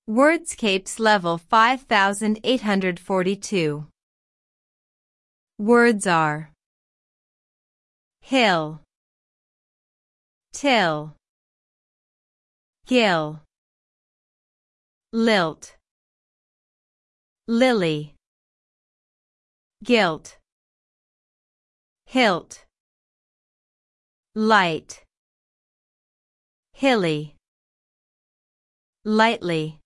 Wordscapes level 5842. Words are hill, till, gill, lilt, lily, gilt, hilt, light, hilly, lightly.